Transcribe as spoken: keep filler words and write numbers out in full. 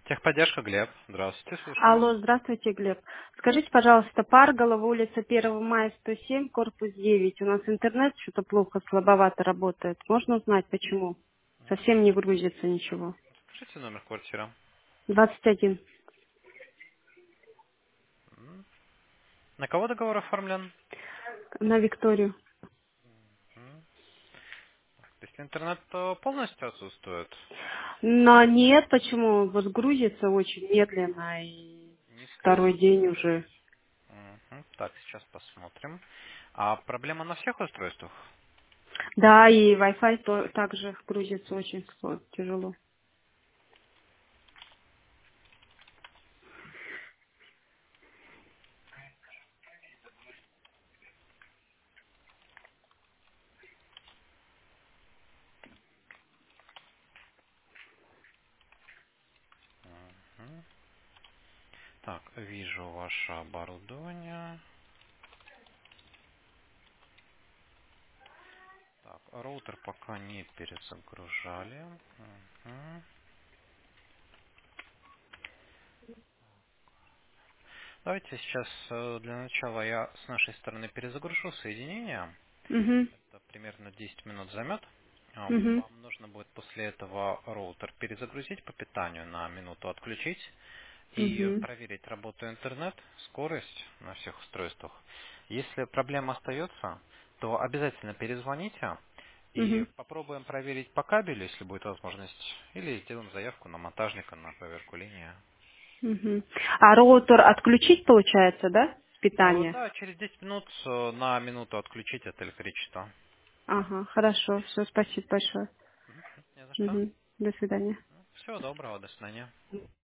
Техподдержка, Глеб. Здравствуйте, слушаю. Алло, здравствуйте, Глеб. Скажите, пожалуйста, Парголова, улица первого мая, сто семь, корпус девять. У нас интернет что-то плохо, слабовато работает. Можно узнать, почему? Совсем не грузится ничего. Скажите номер квартиры. Двадцать один. М. На кого договор оформлен? На Викторию. М. Если интернет то полностью отсутствует, Но нет, почему? Вот грузится очень медленно и низкая второй день скорость. уже. Мгм. Так, сейчас посмотрим. А проблема на всех устройствах? Да, и Wi-Fi то- также грузится очень сло- тяжело. Мгм. Так, вижу ваше оборудование. Так, роутер пока не перезагружали. Мгм. Давайте сейчас э, для начала я с нашей стороны перезагружу соединение. Угу, Это примерно десять минут займет. А, угу, Вам нужно будет после этого роутер перезагрузить по питанию, на минуту отключить и угу, проверить работу интернет, скорость на всех устройствах. Если проблема остается, то обязательно перезвоните и угу. попробуем проверить по кабелю, если будет возможность, или сделаем заявку на монтажника на проверку линии. Мгм. А роутер отключить получается, да, с Э, питания? Да, через десять минут э, на минуту отключить от электричества. Ага, хорошо, все, спасибо большое. Мгм. Не за что. Мгм. До свидания. Всего доброго, до свидания.